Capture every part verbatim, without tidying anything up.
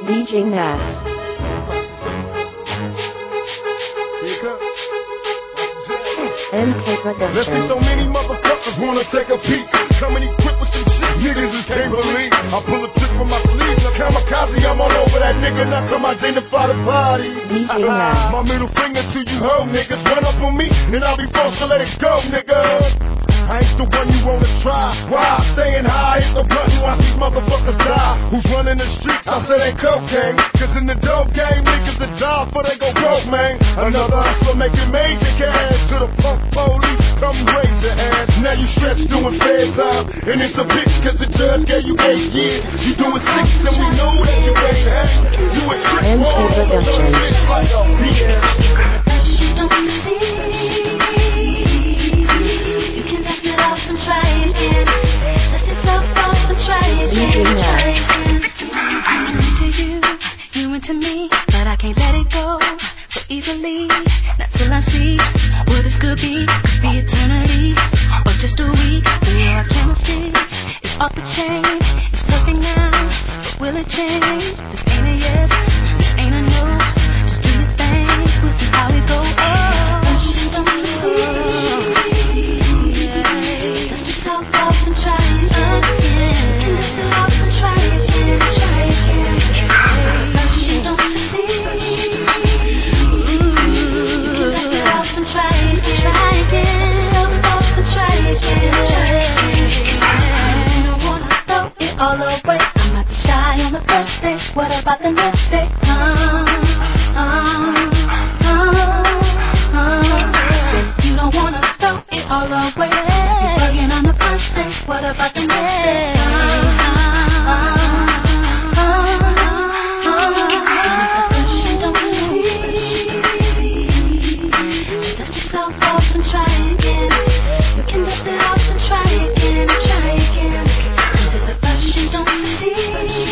D J Nass. M K Productions. Let's see so many motherfuckers wanna take a peek. Coming equipped with some shit niggas just can't believe. I pull a trick from my sleeve, no kamikaze, I'm all over that nigga. Now come identify the body. D J Nass. My middle finger to you hoe niggas. Run up on me, and I'll be forced to let it go, nigga. I ain't the one you wanna try. Why? Staying high, hit the button, watch these motherfuckers die. Who's running the streets? I said ain't cocaine. Cause in the dope game, niggas that die before they go broke, man. Another hustler making major cash. To the punk police, come raise your ass. Now you stretched doing fair time. And it's a bitch cause the judge gave you eight years. You doing six and we know that you ain't half. You a trick M K Productions. like a bitch. And try again. Dust yourself off and try again. Try again. I'm into you, you into me, but I can't let it go so easily. Not till I see what this could be. Could be eternity or just a week. The our chemistry is off the chain. It's perfect now, but will it change? This ain't a yes, this ain't a no. Just do your thing, we'll see how it goes. Oh, don't you see? Off and try again. Can dust it off and try again, try again. But you don't succeed. Ooh, can dust it off and try again, try again. Off and try again, try again. You don't wanna throw it all away. I might be shy on the first day. What about the next day? Uh, uh, uh, uh. You don't wanna throw it all away. On the first day, what about the next day? Uh, uh, uh, uh, uh, first you don't see. Dust yourself off and try again. You can dust it off and try again, try again. Until the first you don't see.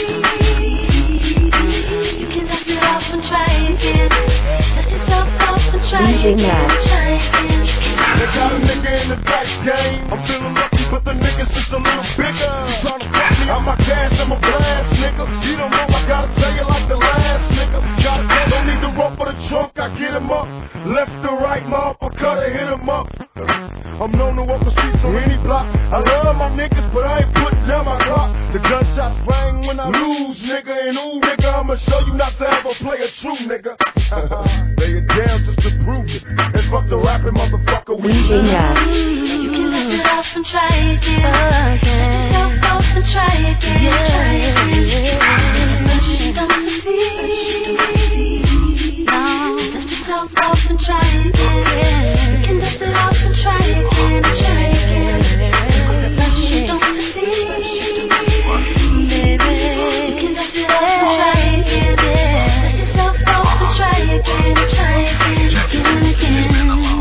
You can dust it off and try again. Dust yourself off and try again, try again. They got a nigga in the dice game. I'm feeling lucky, but the nigga's just a little bigger. Tryna fuck me out my cash, I'm a blast, nigga. You don't know, I gotta tell you like the last nigga. Gotta tell, don't need the rope for the trunk, I get him up. Left to right, my uppercut, I hit him up. I'm known to walk the streets on any block. I love my niggas, but I ain't put down my clock. The gunshots rang when I lose, nigga. And ooh, nigga, I'ma show you not to ever play a true nigga. Lay it down just to prove it. And fuck the rapping motherfucker. D J Nass. You can dust it off and try again. Dust yourself off and try again. Yeah. Try again. But she don't succeed. No. Dust yourself off and try again. You can dust it off and try again. Try again. But she don't succeed. Baby. You can dust it off and try again. Dust yourself off and try again. Try again. Do it again.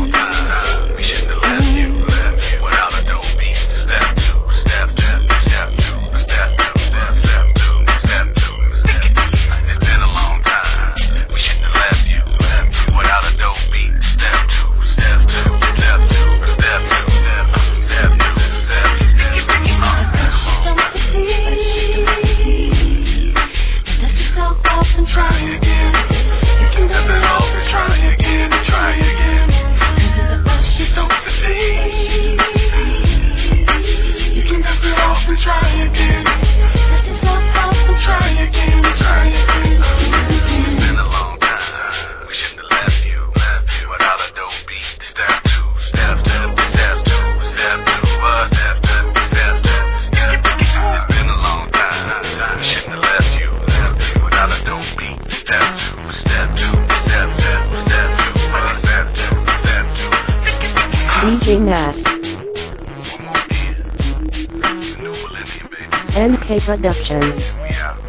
D J Nass. M K Productions.